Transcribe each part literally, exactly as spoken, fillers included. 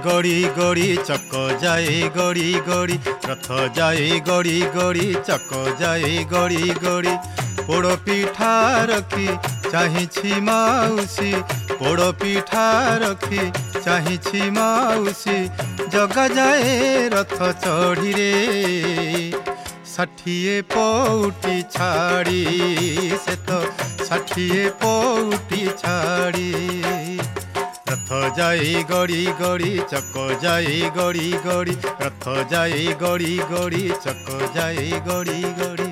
गड़ी गड़ी चक जाए गड़ी गड़ी रथ जाए गड़ी गड़ी चक जाए गड़ी गड़ी पोड़ पिठा रखी चाहिछि माउसी पोड़ पिठा रखी चाहिछि माउसी जगा जाए रथ चढ़ी रे षाठिए पौटी छाड़ी से तो षाठिए पौटी छाड़ी रथ जाए गड़ी गड़ी चक जाए गड़ी गड़ी रथ जाए गड़ी गड़ी चक जाए गड़ी गड़ी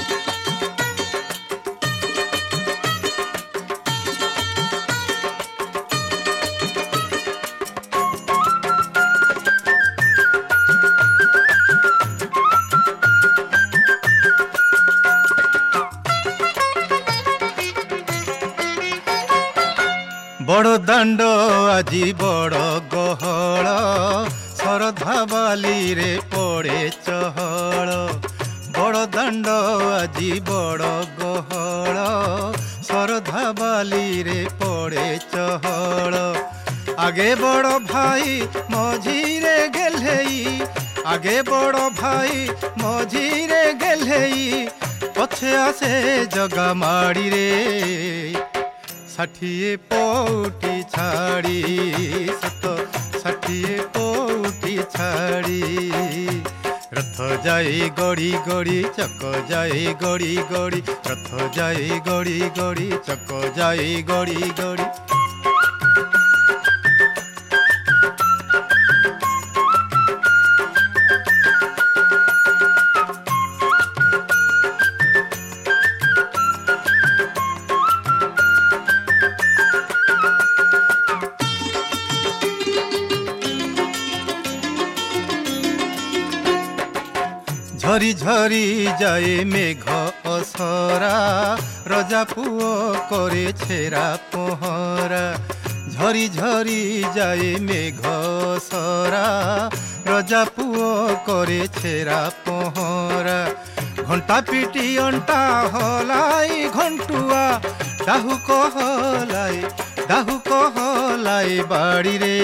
बड़ दाण्ड आजी बड़ गहल शरधा बाली रे पड़े चहल बड़ दाण्ड आजी बड़ गहल शरधा बाली रे पड़े चहल आगे बड़ भाई मझीरे गेल्हेई आगे बड़ भाई मझीरे गेल्हेई पछे आसे जगा माड़ी रे षाठिए पौटी छाड़ी सत षाठिए पौटी छाड़ी रथ जाए गड़ी गड़ी चक जाए गड़ी गड़ी रथ जाए गड़ी गड़ी चक जाए गड़ी गड़ी झरी झरी जाए मेघ असरा रजा पुओ करे छेरा पहरा झरी झरी जाए मेघ असरा रजा पुओ करे छेरा पहरा घंटा पिटी अंटा हलाई घंटुआ डाहु कहलाई डाहु कहलाई बाड़ी रे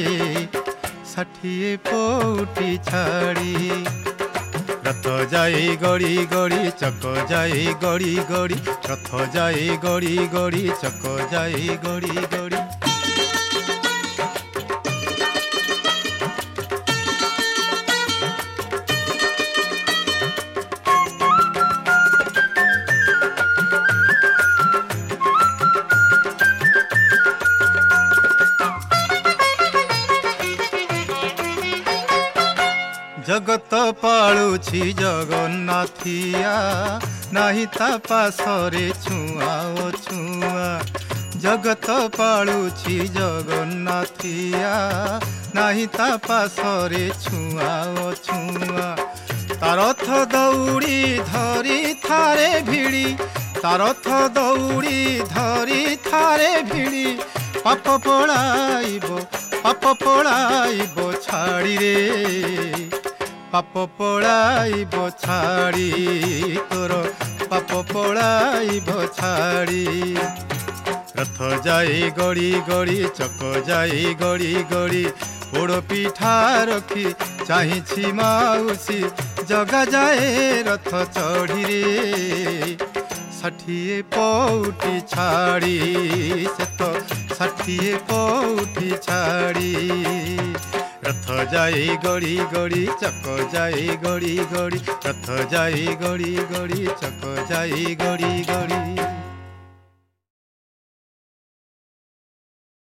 षाठिए पौटी छाड़ी रथ जाए गड़ी गड़ी चक जाए गड़ी गड़ी रथ जाए गड़ी गड़ी चक जाए गड़ी गड़ी जगत पालुछि जगन्नाथिया नाही ता पासरे छुआ ओ छुआ जगत पालुछि जगन्नाथिया नाही ता पासरे छुआ ओ छुआ तारथ दौड़ी धरी थारे भिड़ी तारथ दौड़ी धरी थारे भिड़ी पाप पड़ाइबो पाप पड़ाइबो छाड़ी रे पाप पड़ाइब छाड़ी तोर पाप पड़ाइब छाड़ी रथ जाए गड़ी गड़ी चक जाए गड़ी गड़ी पोड़ पिठा रखी चाहिछि माउसी जगा जाए रथ चढ़ी रे षाठिए पौटी छाड़ी से तो षाठिए पौटी छाड़ी रथ जाए गड़ी गड़ी चक जाए गड़ी गड़ी रथ जाए गड़ी गड़ी चक जाए गड़ी गड़ी।